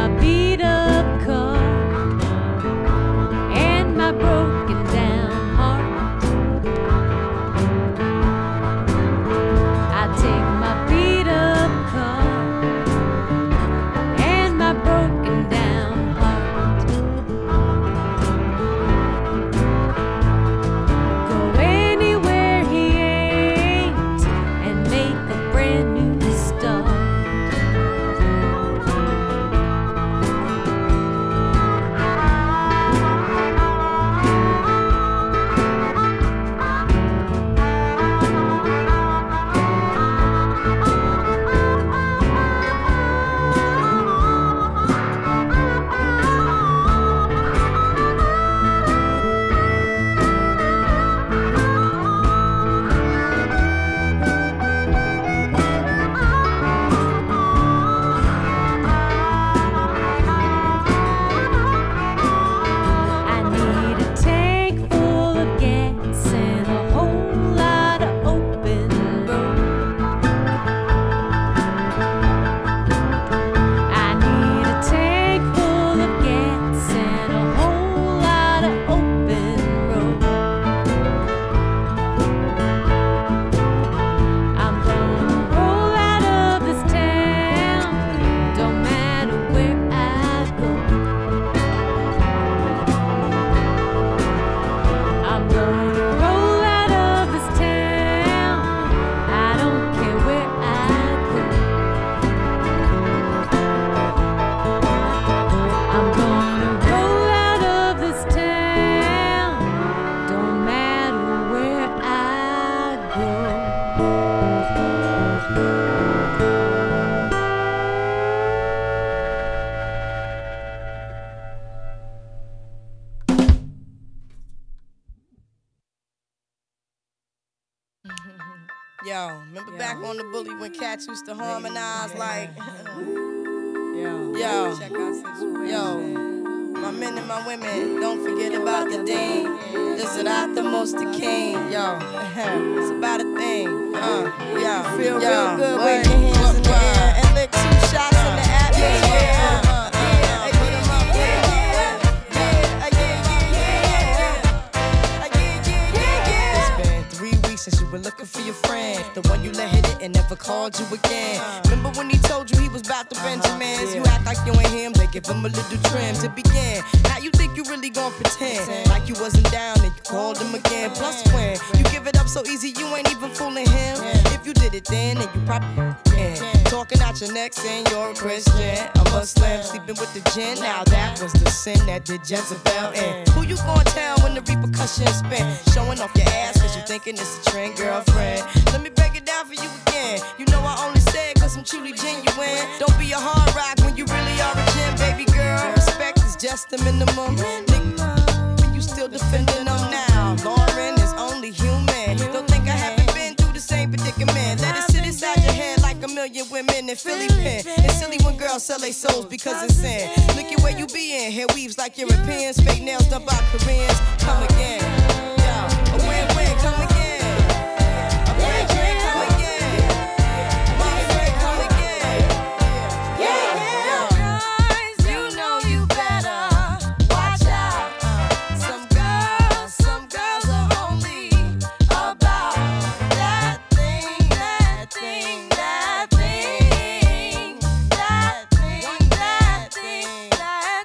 my beat up car and my broken down heart. I take my beat up car and my broken down heart. Go anywhere he ain't and make a brand new start. I need a tank full of gas and a whole lot of open road. I need a tank full of gas and a whole lot of open road. I'm gonna roll out of this town, don't matter where I go. I'm gonna roll out of this town, I don't care where I go. I'm gonna roll out of this town, don't matter where I go. Yo, remember back on the bully when cats used to harmonize like, Yo, yo, check out situation. yo, my men and my women, don't forget about the dean. This is not the most the king, yo. It's about a thing, yo. Feel yo, real good, wave baby. your hands in the air and lick 2 shots in the atmosphere. Put 'em up, It's been 3 weeks since you were looking for your friend, the one you let hit it and never called you again. Remember when he told you he was about to Benjamins? You act like you ain't him, they give him a little trim to begin. Now you think you really gon' pretend like you wasn't down and you called him again. Plus when you give it up so easy, you ain't even fooling him. If you did it then you probably can. Talking out your neck saying you're a Christian, a Muslim, sleeping with the gin. Now that was the sin that did Jezebel in. Who you gonna tell when the repercussions spin? Showing off your ass cause you thinking it's a trend, girlfriend. Let me break it down for you again. You know I only say it cause I'm truly genuine. Don't be a hard rock when you really are a gem, baby girl. Respect is just the minimum. Nigga, you still defending them now. Lauren is only human. Don't think I haven't been through the same predicament. Let it sit inside your head like a million women in Philly pen. It's silly when girls sell their souls because it's sin. Look at where you be in. Hair weaves like Europeans. Fake nails done by Koreans. Come again. Yo, a win-win, come again. A win-win, come again. My friend, come again. Guys, you know you better watch out. Some girls are only about that thing, that thing, that thing, that thing, that thing, that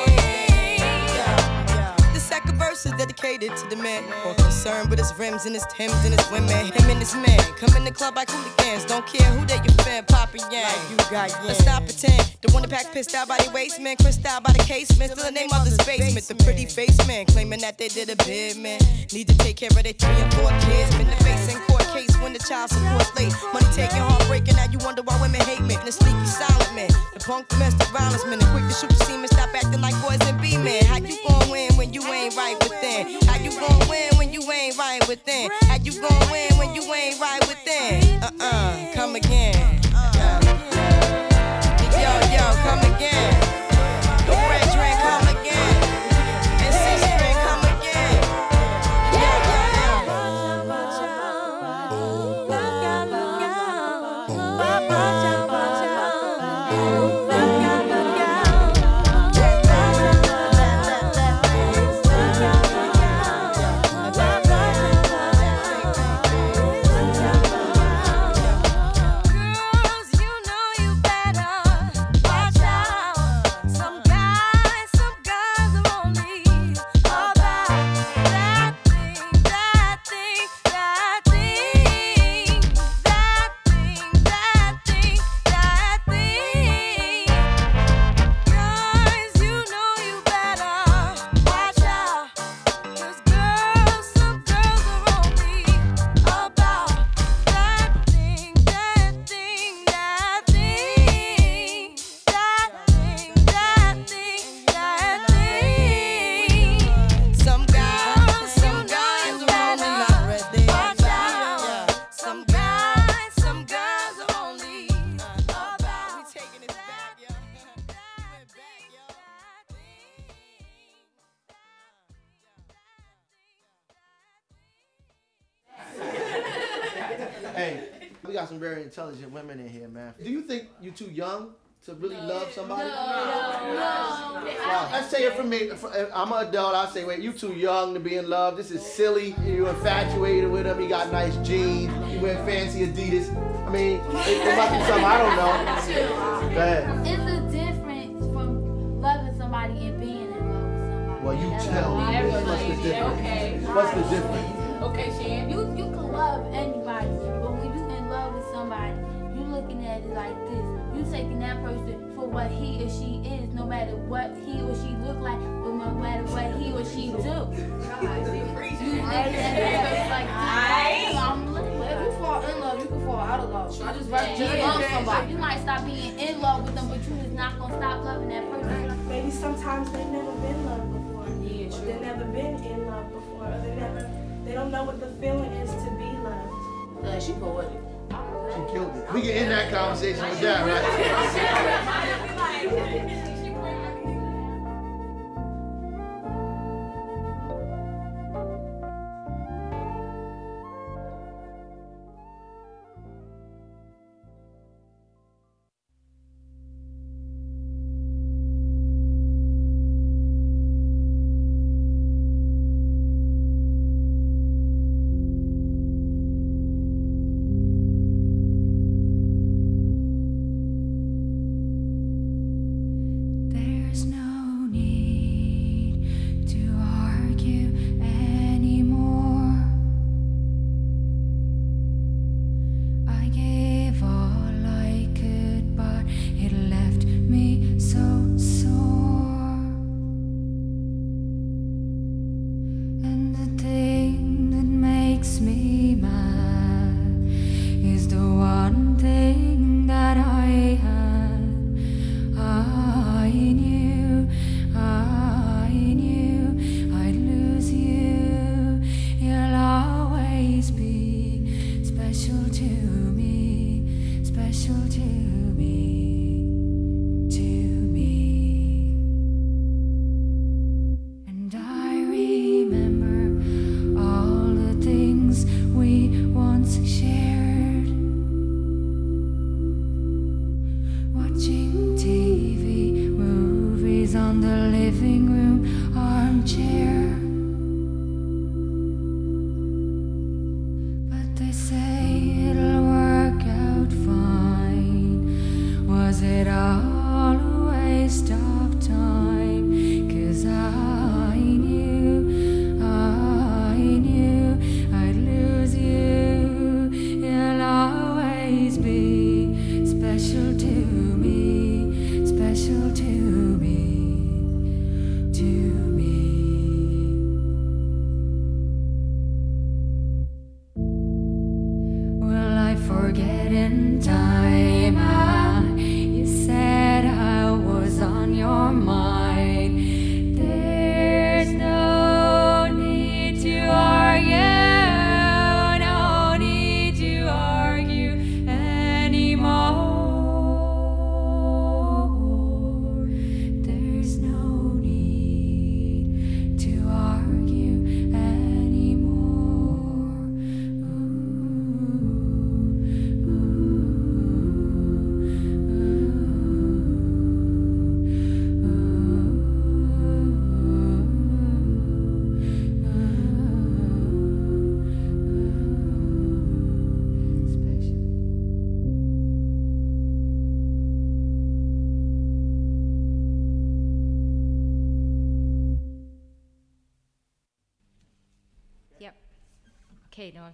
thing. The second verse is dedicated to the man more concerned with his rims and his Timbs and his women. Him and his man come in the club like hooligans. Don't care who they your fan, Papa Yang. You got Let's not pretend. The one that pack pissed out by the waistman, crissed out by the casement. Still the name of this basement. The pretty face man claiming that they did a bid, man. Need to take care of their 3 and 4 kids. Been the face in court case when the child support's late. Money taking, heartbreaking. Now you wonder why women hate men. The sneaky silent man, the punk domestic violence man, the quick to shoot the semen. Stop acting like boys and be men. How you gon' win when you ain't right within? How you gon' win when you ain't right within? How you gon' win when you ain't right within? Come again. Yo, come again. The red drink, come again. And 6 drink, come again. got some very intelligent women in here, man. Do you think you're too young to really love somebody? No. Let's say it from me. I'm an adult. I say, wait, you too young to be in love. This is silly. You infatuated with him. He got nice jeans. He wear fancy Adidas. I mean, it must be something I don't know. Go ahead. It's a difference from loving somebody and being in love with somebody. Well, you tell me. What's the difference? Okay. What's the difference? Okay, Shan. You can love anybody, but when you in love with somebody, you looking at it like this. You taking that person for what he or she is, no matter what he or she look like, or no matter what he or she do. You that person like this. If you fall in love, you can fall out of love. I just love somebody. You might stop being in love with them, but you is not gonna stop loving that person. Maybe sometimes they've never been loved before. Yeah, Or they've never been in love before. Or they don't know what the feeling is to be loved. She poetic. She killed it. We can end that conversation with that, right? Okay, Noah.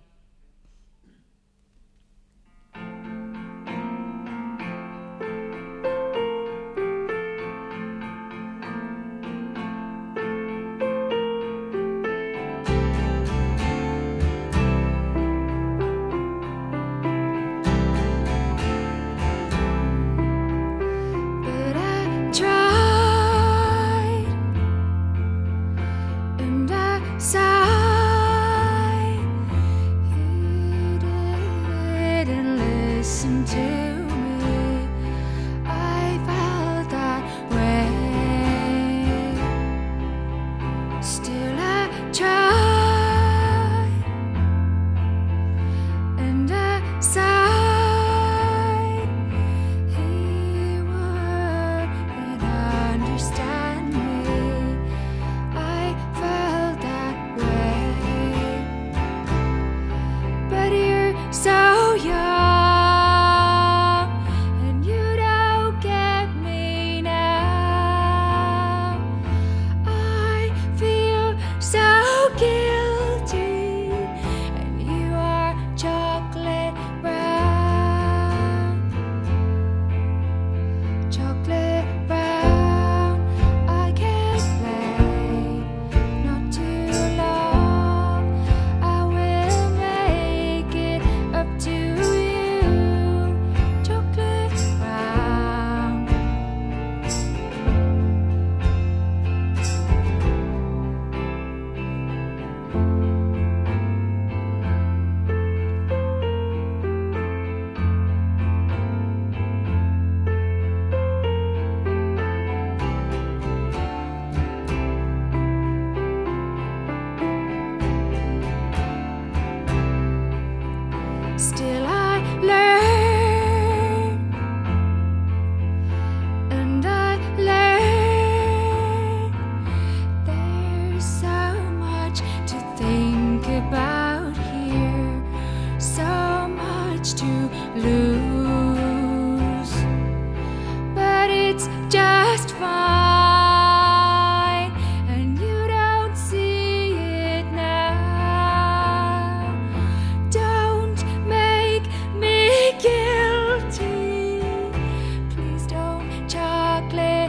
fine, and you don't see it now. Don't make me guilty. Please don't chocolate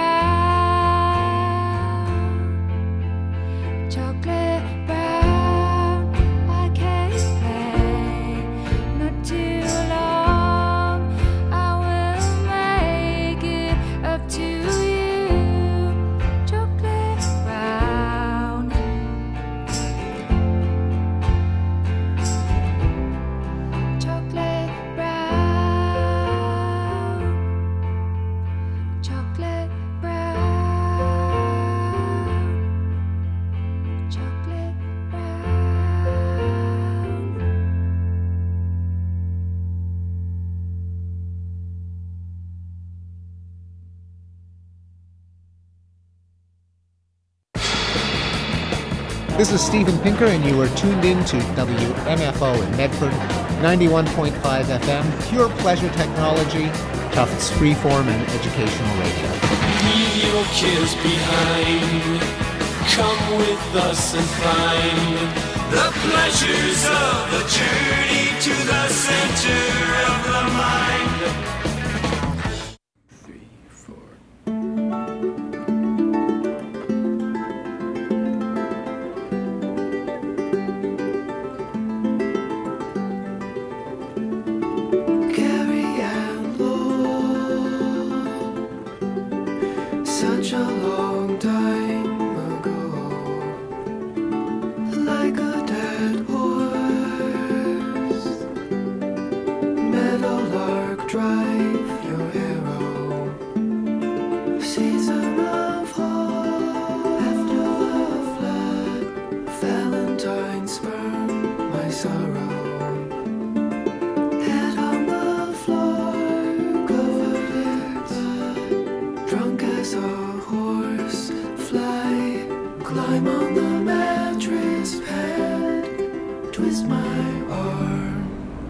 brown. Chocolate brown, I can't play. Not too long, I will make it up to you. Chocolate brown. Chocolate brown. Chocolate brown. Chocolate brown. This is Steven Pinker, and you are tuned in to WMFO in Medford, 91.5 FM, pure pleasure technology, Tufts freeform and educational radio. Leave your cares behind. Come with us and find the pleasures of the journey to the center of the mind. 3, 4. Carrie Ann Lowell, such a long time ago, like a dead horse, meadowlark drive your arrow, season of hope after the flood, Valentine spurn my sorrow. Head on the floor, covered in blood, drunk as a horse, fly, climb on the mattress pad, twist my arm.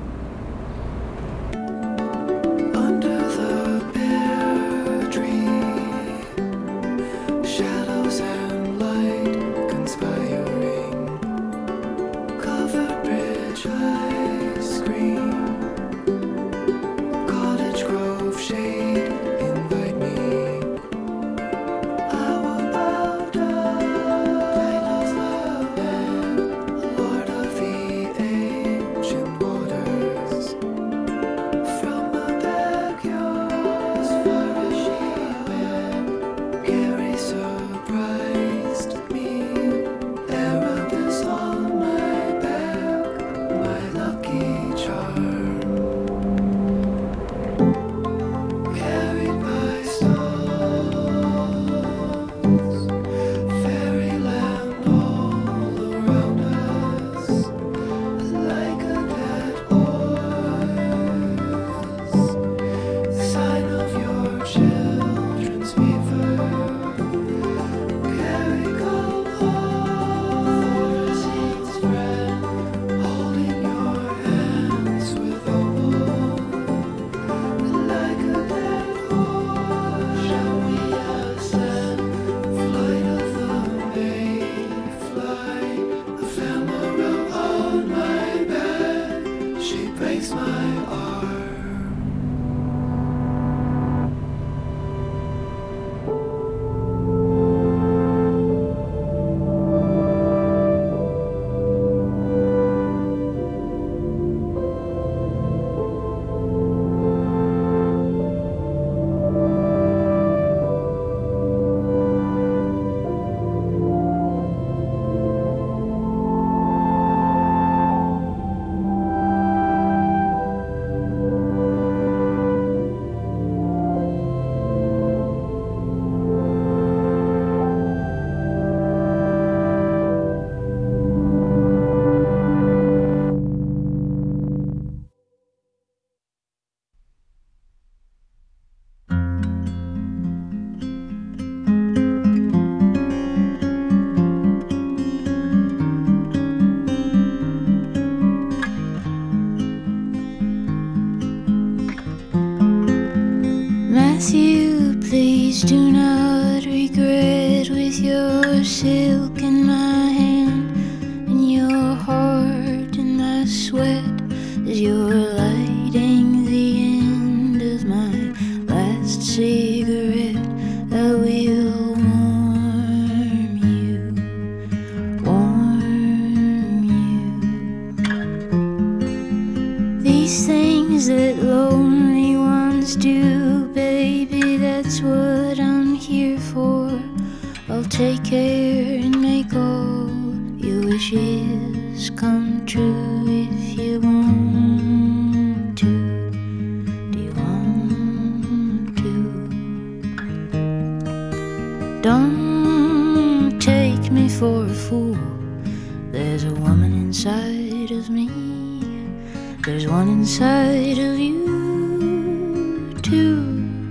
Under the pear tree, shadows and light conspiring, covered bridge ice cream. Cottage Grove shade, invite me. I will bow down, Laila's love man, Lord of the ancient waters. From the backyard, as far as she went, Carrie surprised me. Erebus on my back, my lucky charm. Carried by storms, fairyland all around us, like a dead horse, sign of your children's fever. Carrie, come home, seeds friend, holding your hands with opal. Like a dead horse, shall we ascend? Flight of the Mayfly, ephemera on my back, she breaks my arm. Matthew, Please do not regret with your silk in my hand and your heart in my sweat as you're lighting the end of my last cigarette. I will warm you, warm you. These things that lonely ones do, baby, that's what I'm here for. I'll take care and make all your wishes come true if you want to. Do you want to? Don't take me for a fool. There's a woman inside of me. There's one inside of you too.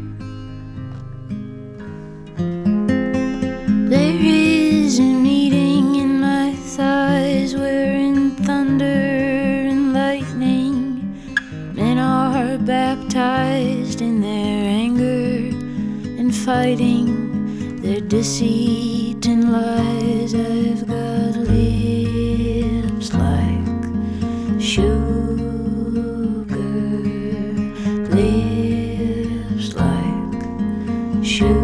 There is a meeting in my thighs wherein thunder and lightning, men are baptized in their anger and fighting their deceit and lies. I've got lips like sugar, lips like sugar.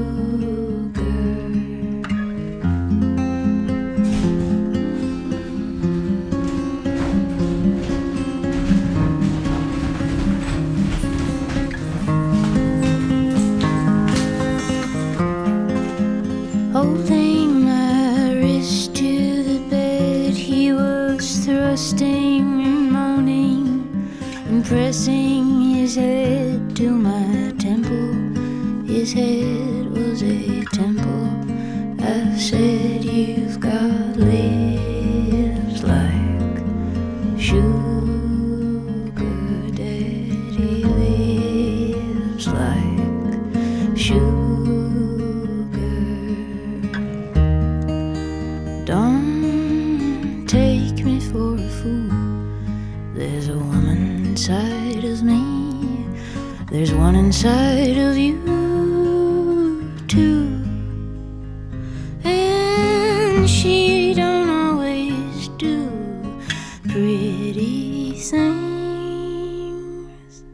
Holding my wrist to the bed, he was thrusting and moaning and pressing his head to my temple. His head was a temple. I said, you've got lips like sugar, daddy, lips like sugar. Don't take me for a fool. There's a woman inside of me. There's one inside of you too. And she don't always do pretty things.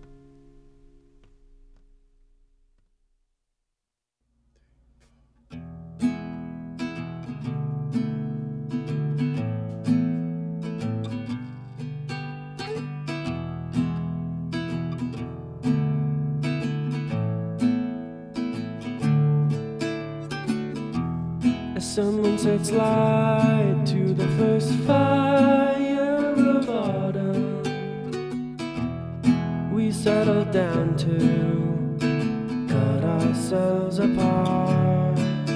Someone sets light to the first fire of autumn. We settle down to cut ourselves apart.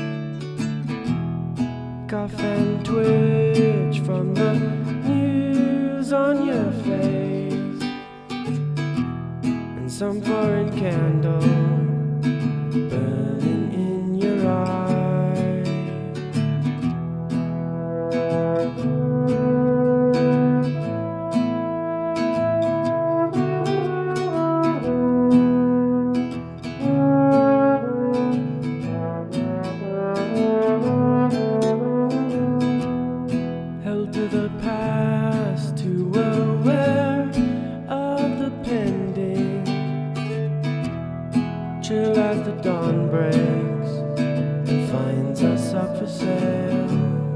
Cough and twitch from the news on your face, and some foreign candle burning in your eyes. Held to the past, too aware of the pending. Chill as the dawn breaks and finds us up for sale.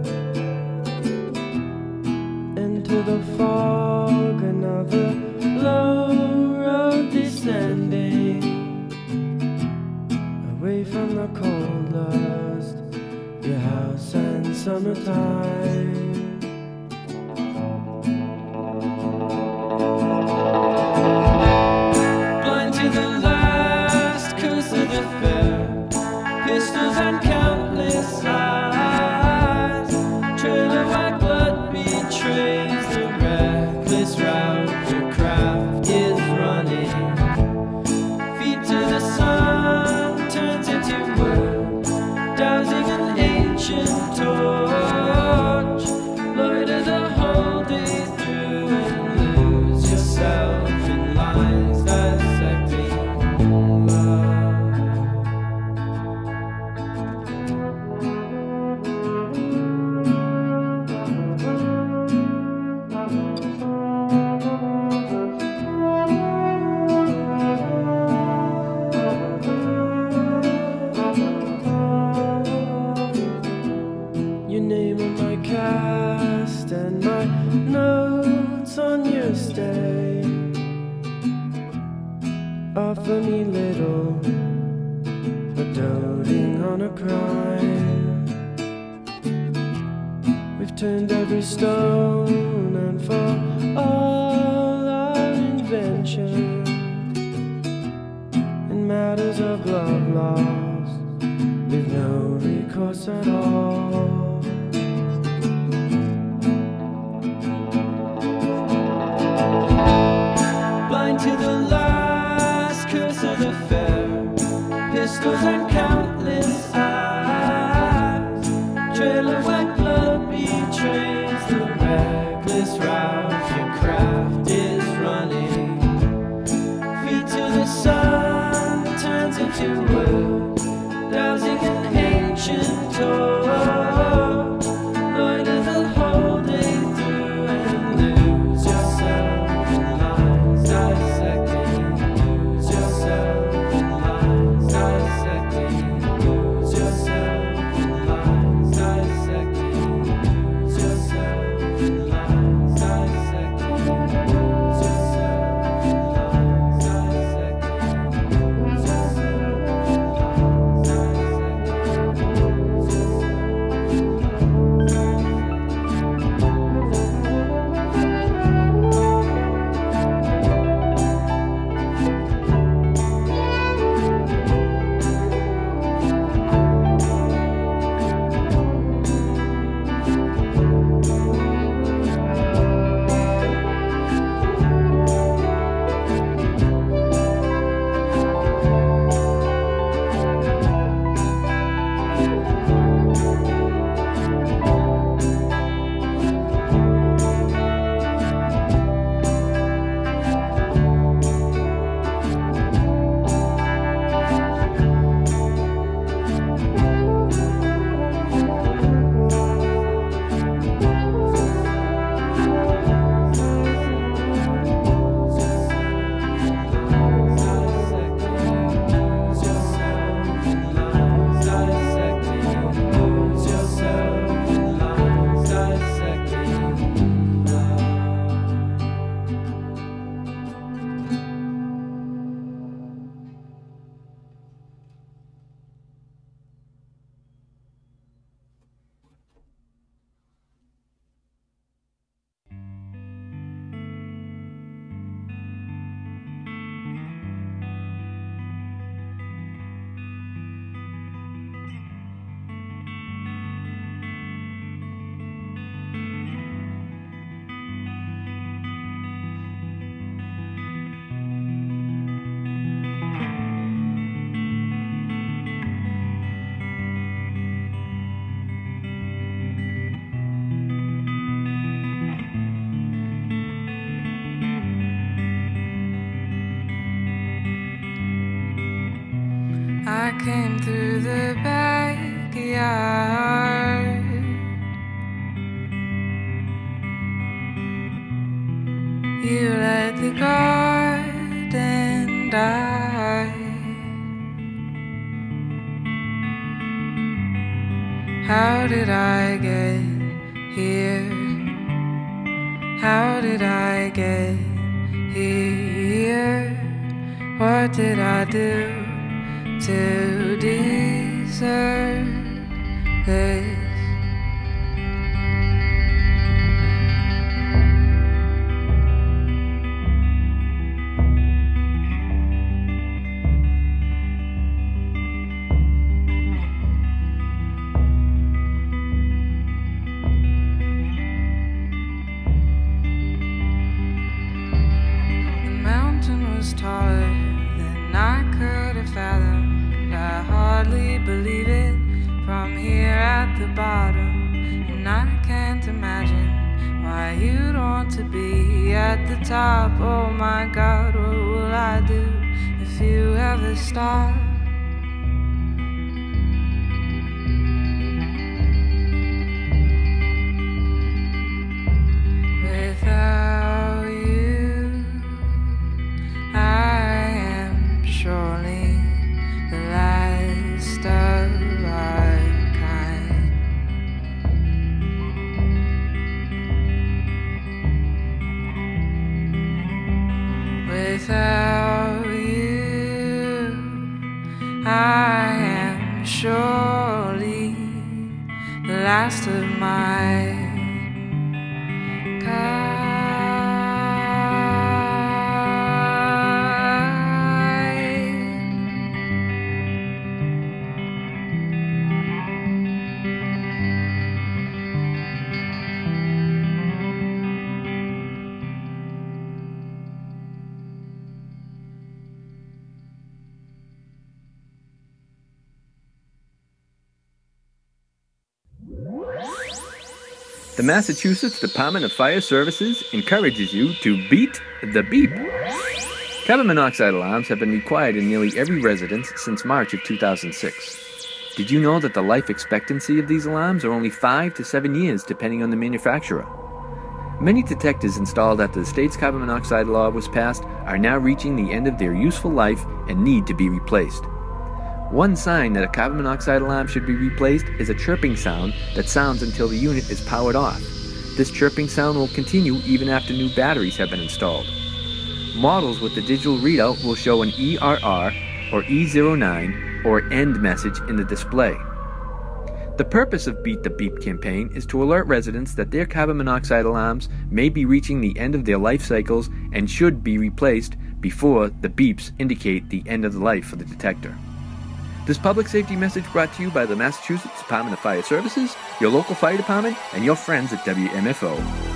Into the fog, another low road descending, away from the cold lust, your house and summertime. Blind to the last curse of the fair, pistols and countless eyes, trail of white blood betrays the reckless route your craft is running. Feet to the sun turns into wood, dousing an ancient torch. offer me little, but doting on a crime. We've turned every stone, and for all our invention in matters of love lost, we've no recourse at all. Blind to the last curse of the fair, pistols and countless eyes, trail of white blood betrays the reckless route your craft is running. Feet to the sun turns into wood, dowsing an ancient toll. Loiter the whole day through and lose yourself in lines dissecting. Lose yourself in lines dissecting. Lose yourself in lines dissecting. Lose yourself in lines dissecting. Lose yourself in lines dissecting. Lose yourself in lines I came through the backyard. You let the garden die. How did I get here? How did I get here? What did I do to deserve this? The mountain was taller than I could have fathomed. I hardly believe it from here at the bottom, and I can't imagine why you'd want to be at the top. Oh my God, what will I do if you ever stop? Without you, I am surely the last of our kind. Without you, I am surely the last of my kind. The Massachusetts Department of Fire Services encourages you to beat the beep. Carbon monoxide alarms have been required in nearly every residence since March of 2006. Did you know that the life expectancy of these alarms are only 5 to 7 years depending on the manufacturer? Many detectors installed after the state's carbon monoxide law was passed are now reaching the end of their useful life and need to be replaced. One sign that a carbon monoxide alarm should be replaced is a chirping sound that sounds until the unit is powered off. This chirping sound will continue even after new batteries have been installed. Models with the digital readout will show an ERR or E09 or END message in the display. The purpose of Beat the Beep campaign is to alert residents that their carbon monoxide alarms may be reaching the end of their life cycles and should be replaced before the beeps indicate the end of the life of the detector. This public safety message brought to you by the Massachusetts Department of Fire Services, your local fire department, and your friends at WMFO.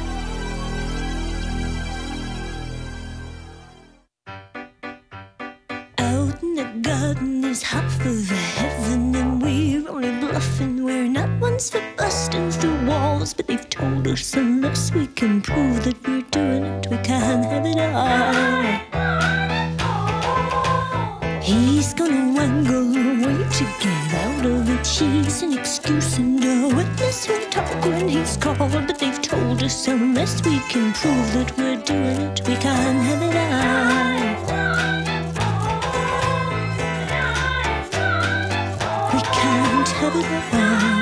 Out in the garden there's half of the heaven, and we're only bluffing. We're not ones for busting through walls, but they've told us unless we can prove that we're doing it, we can't have it all. He's gonna wangle away to get out of it. She's an excuse and a witness who'll talk when he's called, but they've told us unless we can prove that we're doing it, we can't have it all. We can't have it all.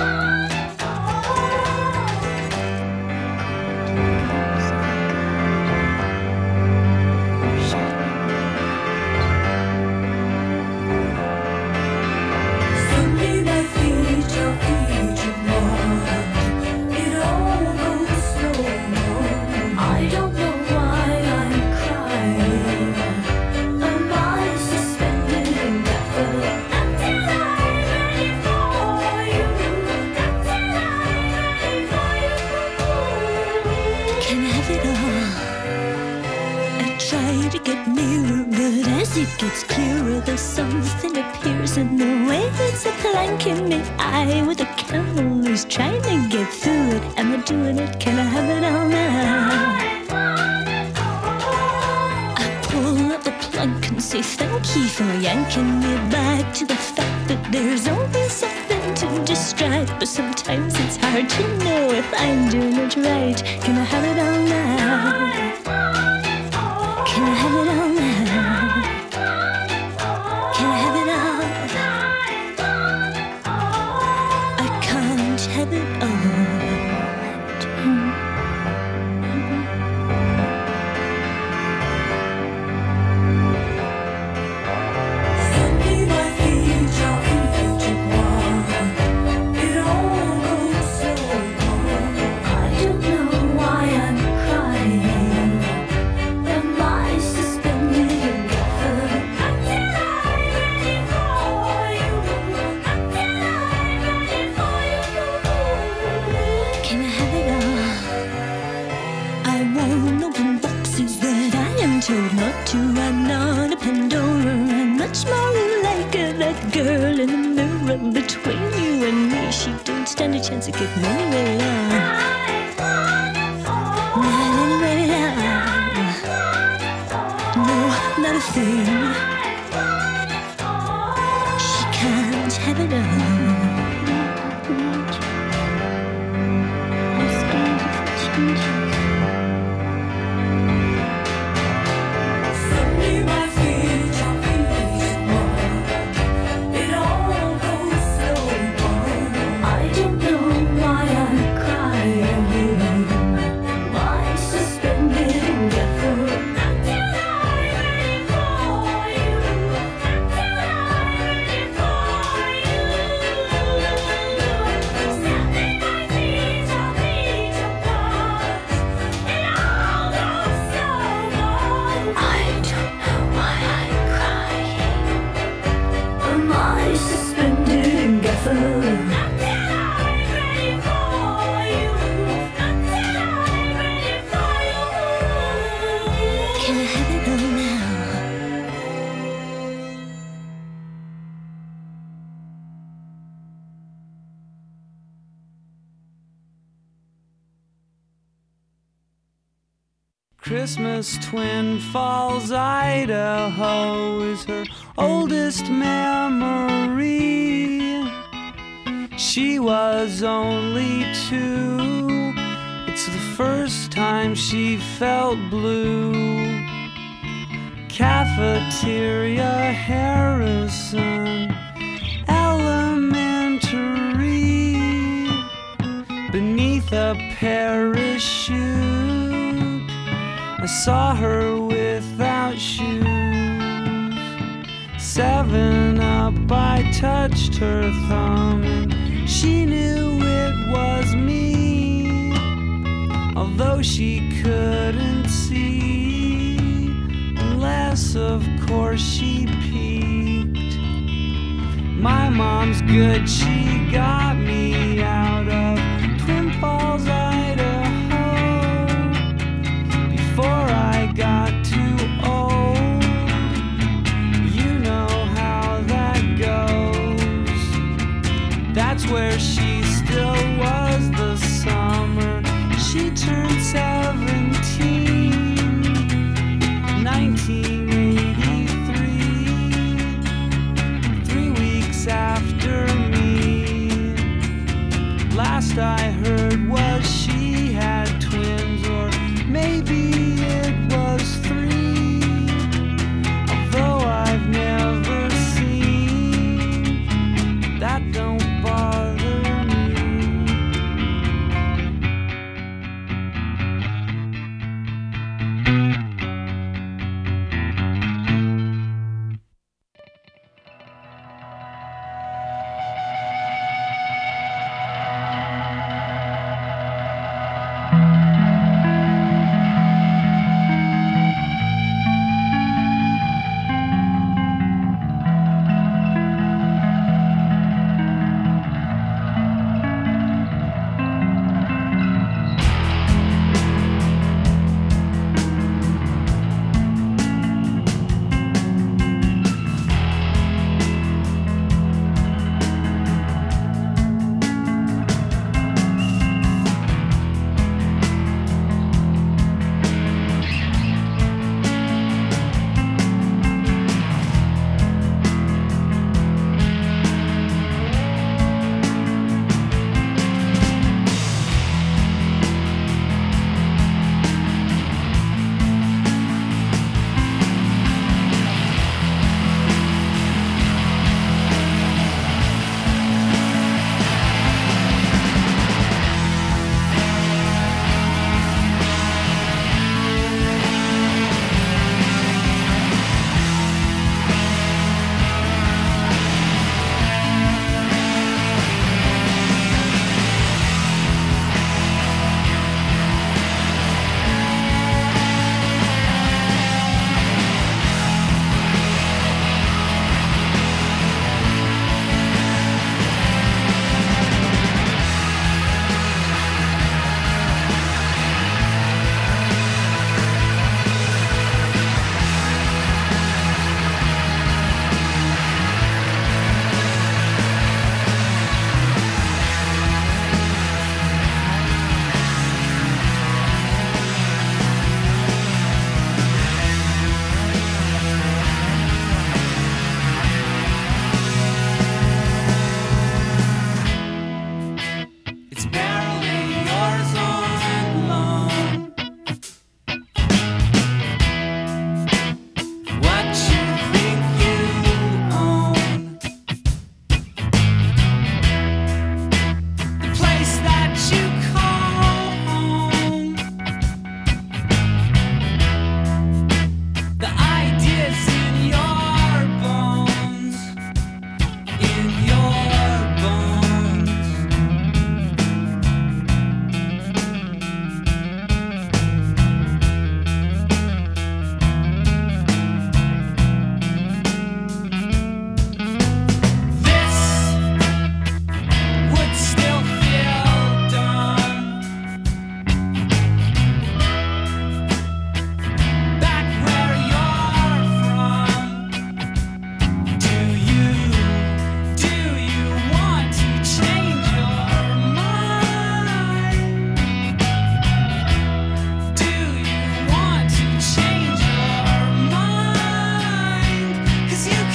It gets clearer, there's something appears in the way. It's a plank in the eye with a camel who's trying to get through it. Am I doing it? Can I have it all now? I pull up the plug and say thank you for yanking me back to the fact that there's always something to distract. But sometimes it's hard to know if I'm doing it right. Can I have it all now? Can I have it all now? Have it all. Told not to, I'm not a Pandora. I'm much more like that girl in the mirror between you and me. She don't stand a chance of getting anywhere now. Not anywhere now. No, not a thing. She can't have it all. Christmas, Twin Falls, Idaho is her oldest memory. She was only 2. It's the first time she felt blue. Cafeteria, Harrison Elementary. Beneath a parachute, I saw her without shoes. 7-Up, I touched her thumb and she knew it was me, although she couldn't see, unless of course she peeked. My mom's good, she got me out of Twin Falls, Idaho, before I got too old. You know how that goes. That's where she still was the summer she turned 17, 1983, 3 weeks after me.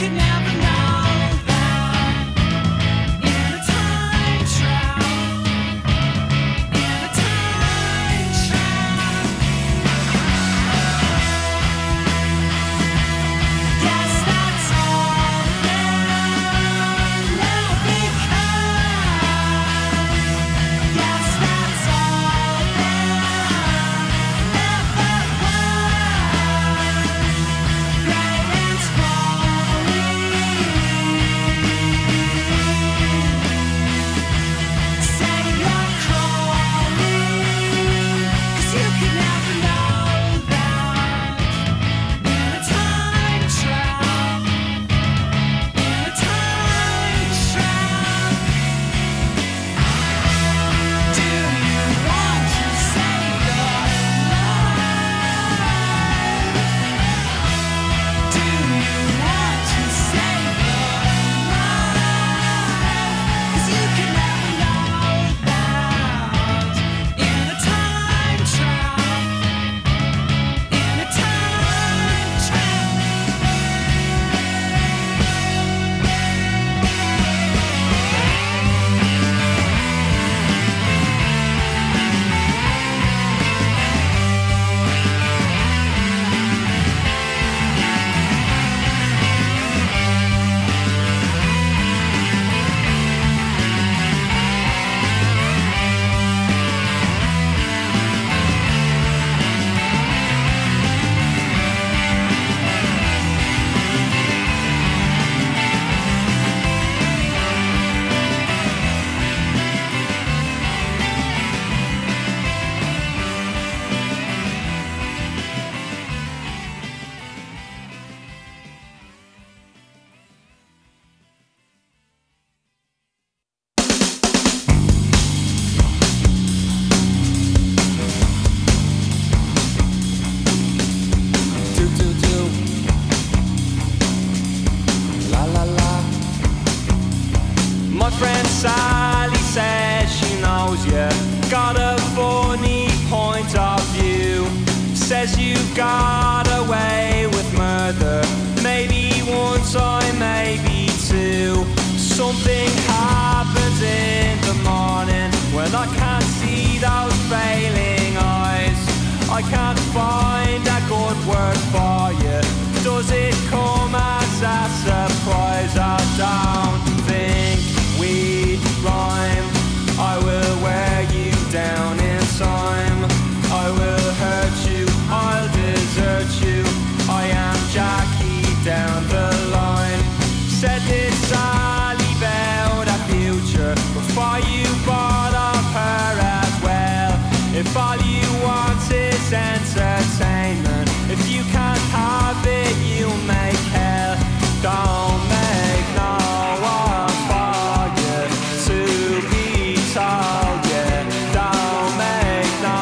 got a funny point of view. Says you've got away with murder. Maybe one time, maybe two. Something happens in the morning when I can't see those failing eyes. I can't find a good word for you. Does it come as a surprise? I don't think we'd rhyme. I will wear you down in time. I will hurt you, I'll desert you. I am Jackie down the line. Said this Sally about a future before you bought off her as well. If all you want is entertainment, if you can't have it, you make hell. Don't make no one for you to be told, yeah. Don't make no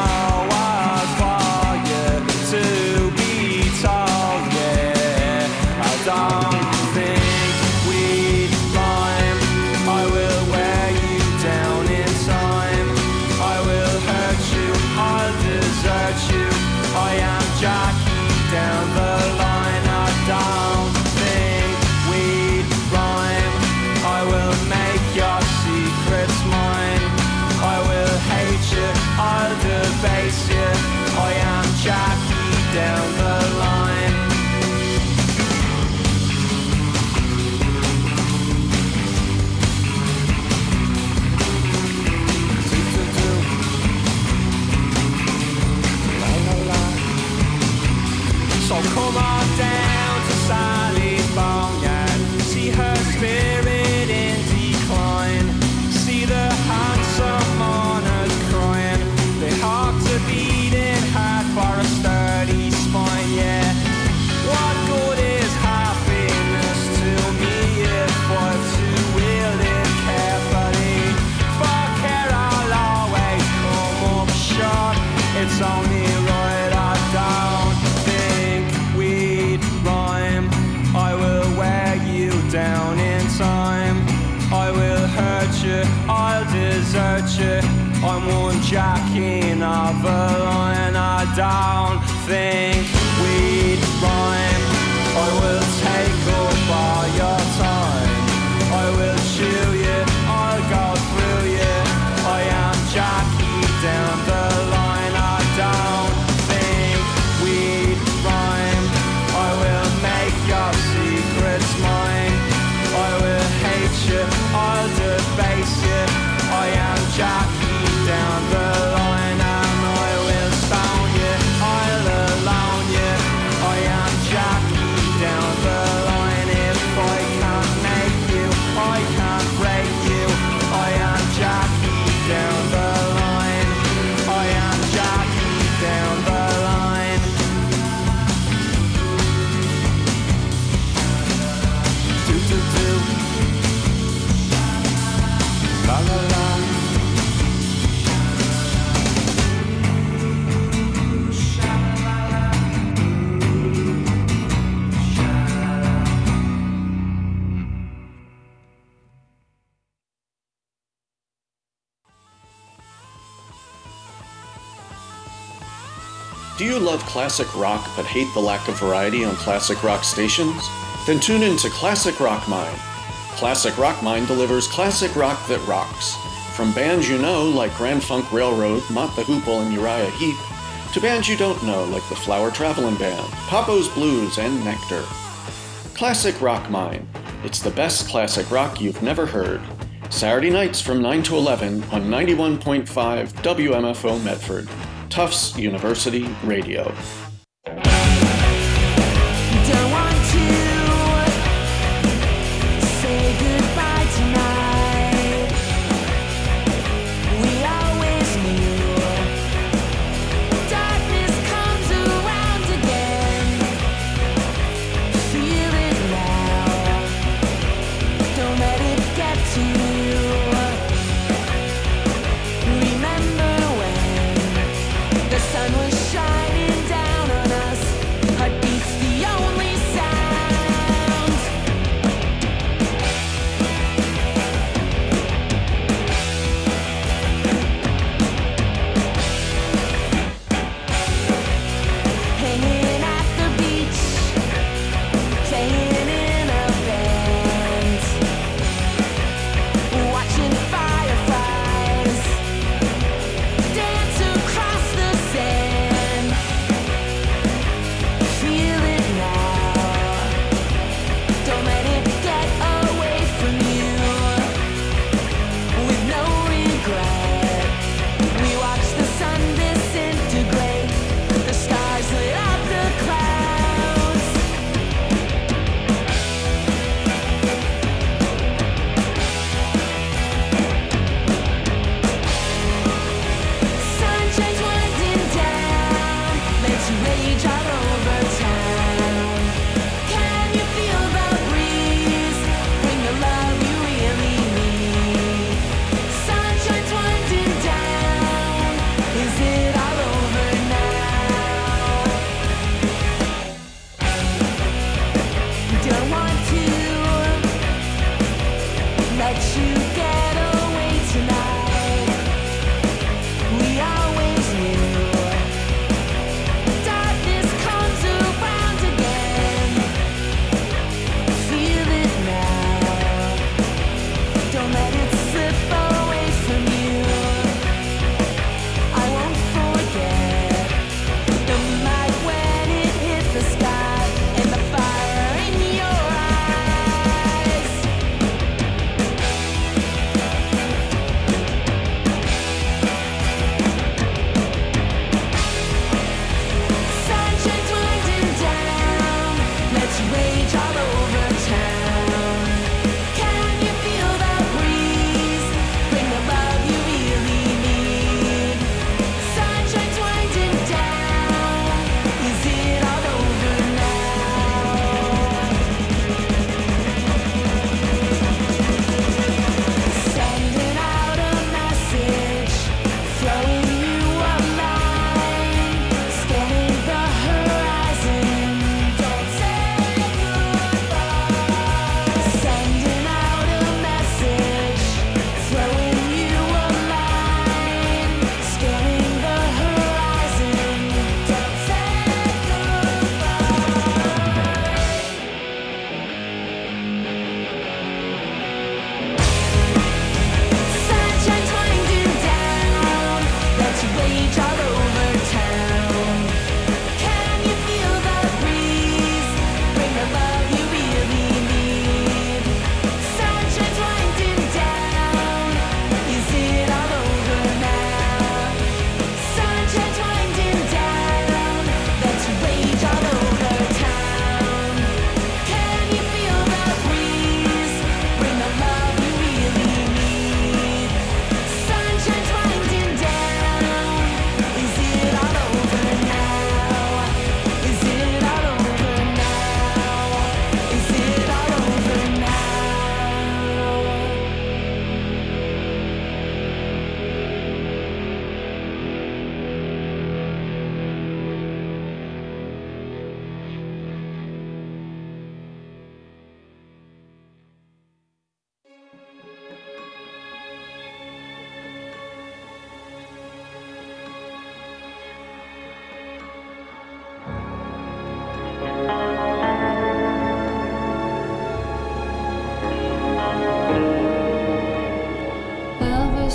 one for you to be told, yeah. I don't think we'd rhyme. I will wear you down in time. I will hurt you, I'll desert you. I am Jackie down the line. I don't think we'd rhyme. I will make your secrets mine. I will hate you, I'll debase you. I am Jackie down the line. So come on down to Sally's boneyard. See her spirit in decline. See the handsome mourners crying. They hope to beating heart for a sturdy spine, yeah. What good is happiness to me if I'm to wield it carefully? For care I'll always come up short. It's only right I don't think we'd rhyme. I will wear you down in time. I will hurt you, I'll desert you. I'm one Jackie of a line. I don't think we'd rhyme. I will take up all your Do you love classic rock but hate the lack of variety on classic rock stations? Then tune in to Classic Rock Mine. Classic Rock Mine delivers classic rock that rocks. From bands you know like Grand Funk Railroad, Mott the Hoople, and Uriah Heep, to bands you don't know like the Flower Travelin' Band, Papo's Blues, and Nectar. Classic Rock Mine. It's the best classic rock you've never heard. Saturday nights from 9 to 11 on 91.5 WMFO Medford, Tufts University Radio. Don't want to say goodbye tonight. We always knew darkness comes around again. Feel it now. Don't let it get to you. Remember when the sun was shining down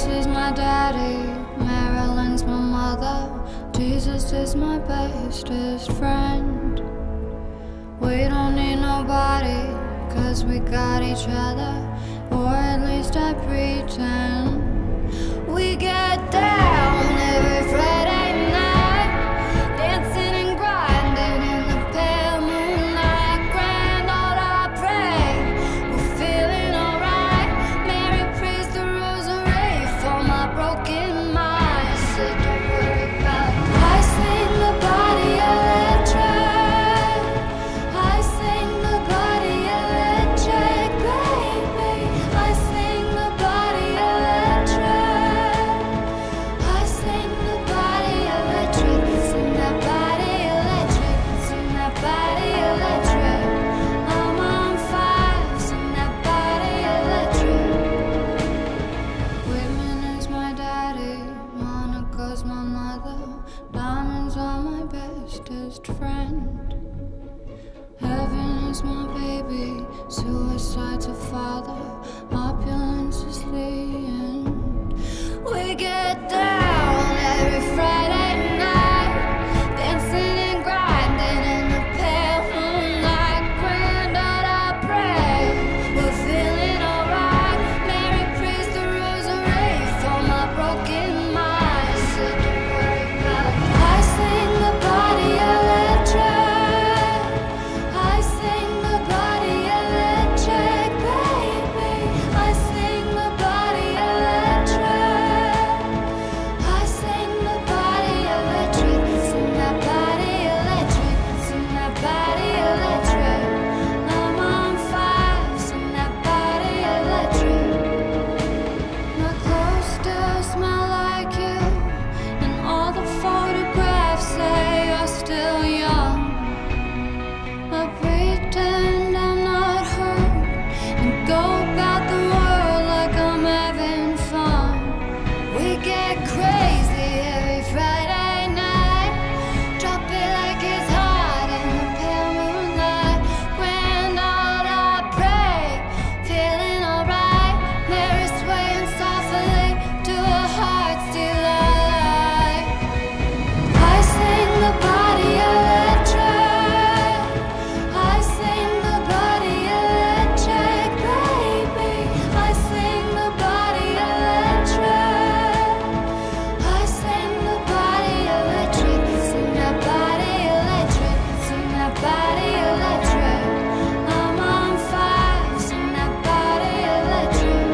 is my daddy, Marilyn's my mother, Jesus is my bestest friend. We don't need nobody, 'cause we got each other, or at least I pretend. We get down every Friday night, dancing and grinding in the pale moonlight. Grand old I pray, we're feeling alright. Mary prays the rosary for my broken mind. So don't worry about it. I sing the body electric, I sing the body electric, baby. I sing the body electric, I sing the body electric, sing that body electric, sing that body electric. I'm on fire, sing that body electric. Whitman is my daddy, Monica's my mother, diamonds are my bestest friend. Heaven is my baby, suicide's a father, opulence is the end. We get down every Friday night, dancing and grinding in the pale moonlight. Grand old I pray, we're feeling alright. Mary prays the rosary for my broken mind. So don't worry about it. I sing the body electric, I sing the body electric, baby. I sing the body electric, I sing the body electric, sing that body electric, sing that body electric. I'm on fire, sing that body electric. My clothes still smell like you, and all the photographs say you're still young. I pretend I'm not hurt and go about the world like I'm having fun. We get crazy every Friday night, drop it like it's hot in the pale moonlight. Grand old I pray, feeling alright. Mary swaying softly to a heart still alive. I sing the body electric, I sing the body electric, baby. I sing the body electric, I sing the body electric, sing that body electric, sing that body electric. I'm on fire, sing that body electric.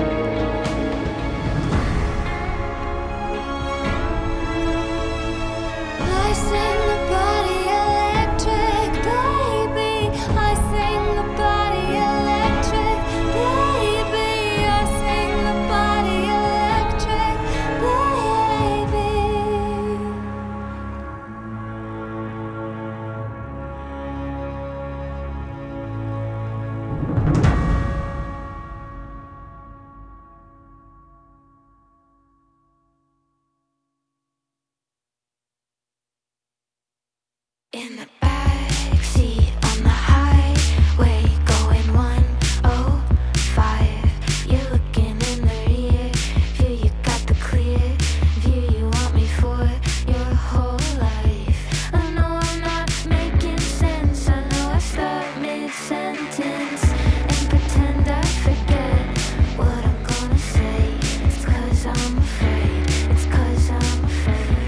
I sing the body electric, baby. I sing the body electric, baby. I sing the body electric, baby. In the backseat on the highway, going 105. You're looking in the rear view, you got the clear view. You want me for your whole life. I know I'm not making sense, I know I start mid-sentence and pretend I forget what I'm gonna say. It's 'cause I'm afraid, it's 'cause I'm afraid.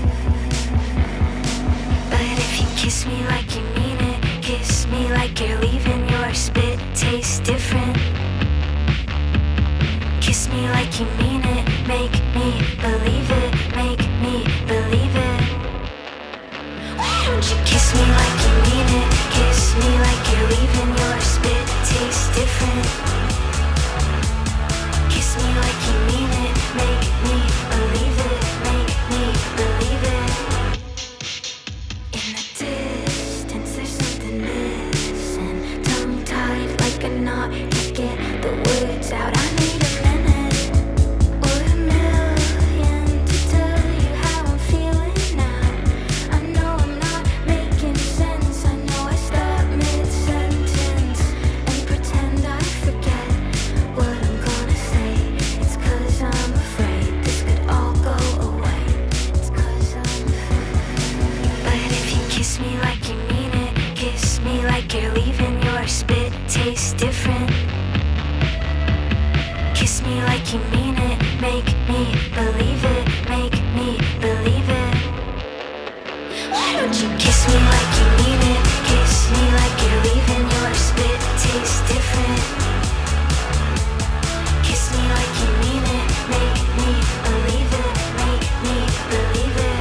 But if you kiss me like you mean it, kiss me like you're leaving, your spit tastes different. Kiss me like you mean it, make me believe it, make me believe it. Why don't you kiss me like you mean it, kiss me like you're leaving, your spit tastes different. Kiss me like you mean it, make me believe it, make me believe it. In the distance there's something missing, tongue tied like a knot, can't get the words out. I need a minute. different. Kiss me like you mean it, make me believe it, make me believe it. Why don't you kiss me like you mean it, kiss me like you're leaving, your spit tastes different. Kiss me like you mean it, make me believe it, make me believe it.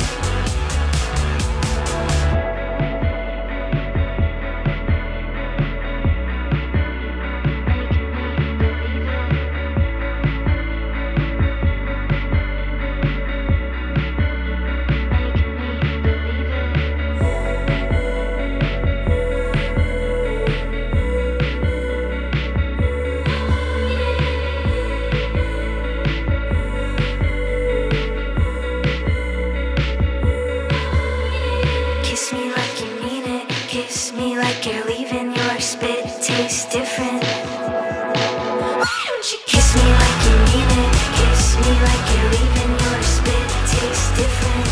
Kiss me like you mean it, kiss me like you're leaving, your spit tastes different. Why don't you kiss me like you mean it, kiss me like you're leaving, your spit tastes different.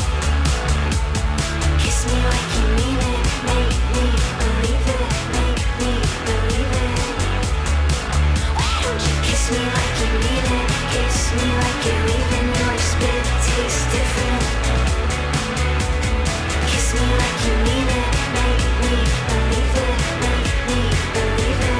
Kiss me like you mean it, make me believe it, make me believe it. Why don't you kiss me like you mean it, kiss me like you're leaving, your spit tastes different. Kiss me like you mean it, make me believe it, make me believe it.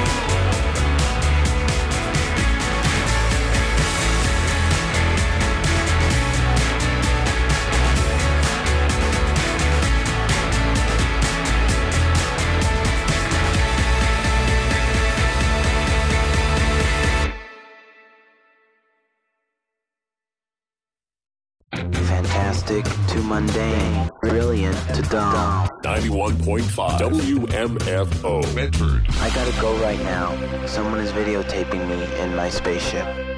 Fantastic to mundane, brilliant to dumb. 91.5 WMFO Medford. I gotta go right now. Someone is videotaping me in my spaceship.